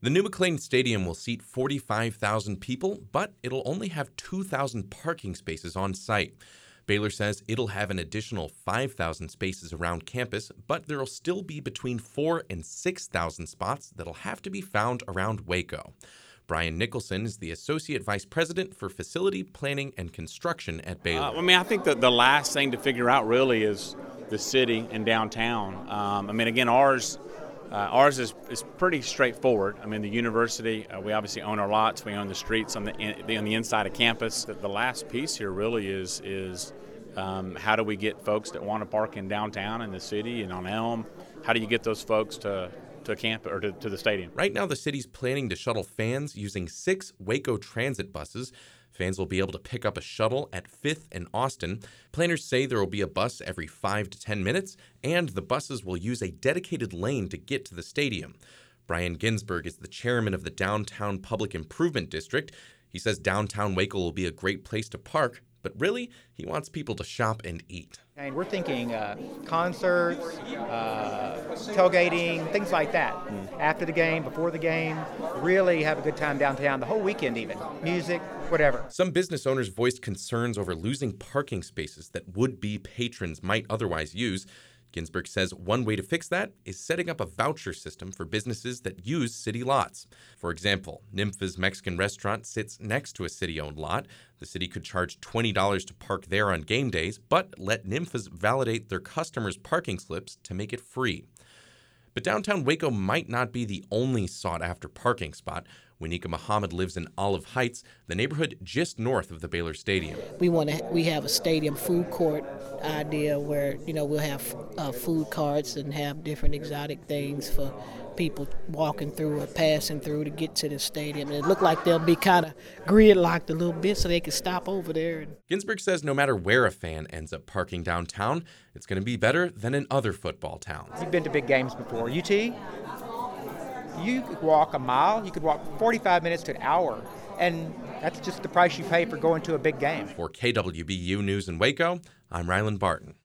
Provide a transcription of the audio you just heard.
The new McLane Stadium will seat 45,000 people, but it'll only have 2,000 parking spaces on site. Baylor says it'll have an additional 5,000 spaces around campus, but there'll still be between 4,000 and 6,000 spots that'll have to be found around Waco. Brian Nicholson is the Associate Vice President for Facility Planning and Construction at Baylor. I think that the last thing to figure out really is the city and downtown. Again, ours is pretty straightforward. The university, we obviously own our lots. We own the streets on the inside of campus. The last piece here really is how do we get folks that want to park in downtown in the city and on Elm? How do you get those folks to camp or to the stadium? Right now, the city's planning to shuttle fans using 6 Waco Transit buses. Fans will be able to pick up a shuttle at 5th and Austin. Planners say there will be a bus every 5 to 10 minutes, and the buses will use a dedicated lane to get to the stadium. Brian Ginsberg is the chairman of the Downtown Public Improvement District. He says downtown Waco will be a great place to park, but really, he wants people to shop and eat. And we're thinking concerts, tailgating, things like that. After the game, before the game, really have a good time downtown, the whole weekend even. Music, whatever. Some business owners voiced concerns over losing parking spaces that would-be patrons might otherwise use. Ginsberg says one way to fix that is setting up a voucher system for businesses that use city lots. For example, Nympha's Mexican restaurant sits next to a city-owned lot. The city could charge $20 to park there on game days, but let Nympha's validate their customers' parking slips to make it free. But downtown Waco might not be the only sought-after parking spot. Winika Muhammad lives in Olive Heights, the neighborhood just north of the Baylor Stadium. We have a stadium food court idea where we'll have food carts and have different exotic things for people walking through or passing through to get to the stadium. And it looked like they'll be kind of gridlocked a little bit so they can stop over there. Ginsberg says no matter where a fan ends up parking downtown, it's going to be better than in other football towns. You've been to big games before. UT? You could walk a mile, you could walk 45 minutes to an hour, and that's just the price you pay for going to a big game. For KWBU News in Waco, I'm Ryland Barton.